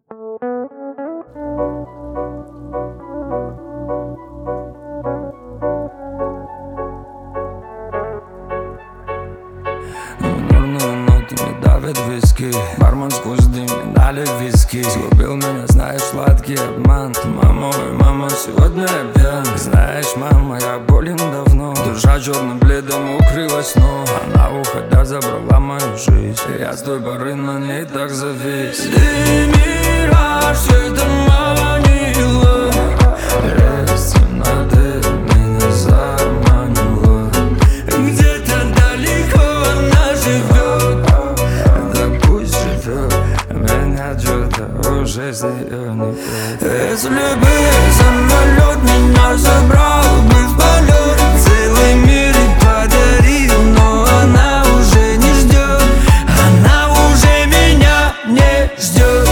Нурные ноты не давят виски. Бармен сквозь дым не налил виски. Сгубил меня, знаешь, сладкий обман. Мама, ой, мама, сегодня я пьян. Знаешь, мама, я болен давно. Душа черным бледом укрылась, но она, уходя, забрала мою жизнь. Я с той поры на ней так завис. Ты мираж, все это манило. Лес темноты меня заманила. Где-то далеко она живет. Да пусть живет. Меня что-то уже с нее не прет. Если бы самолет меня забрал бы в полет, целый мир и подарил, но она уже не ждет. Она уже меня не ждет.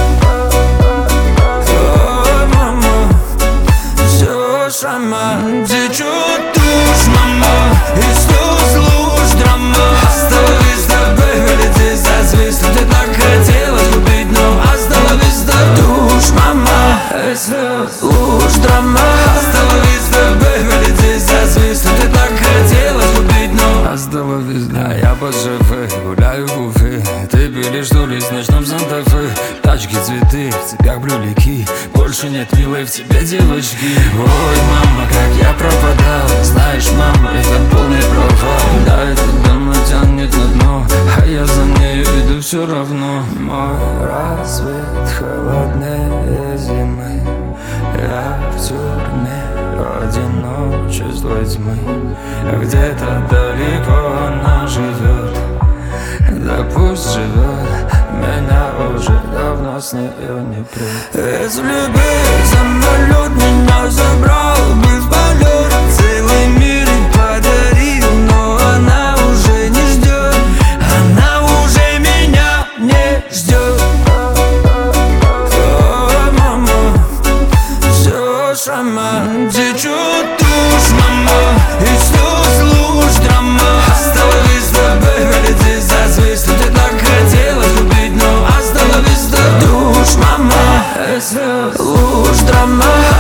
Ой, мама, все сама течет душ, мама, и слез луж драма. Осталась с тобой, вылети за звезд. Ты так хотела любить, но осталась с тобой. Душ, мама, и слез луж драма. Осталась с тобой, вылети за звезд. Ты так хотела любить, но осталась. А я под шофе, гуляю в Уфе. Ты пилишь турист в ночном Санта-Фе. Тачки, цветы, в цепях блюлики. Больше нет милой в тебе девочки. Ой, мама, как я пропадал. Знаешь, мама, это полный провал. Да, этот дом тянет на дно, а я за нею иду все равно. Мой рассвет холоднее зимы. Я в тюрьме одиночестве злой тьмы. Где-то далеко она живет. Да пусть живет. Меня уже давно с нее не прет. Если бы самолет меня забрал бы в полет, целый мир и подарил, но она уже не ждет. Она уже меня не ждет. Ой, мама, все сама течет душ, мама, и слез луж драма. Осталась с тобой, вылети за звезд. Ты так хотела любить, но осталась с тобой. Душ, мама, и слез луж драма.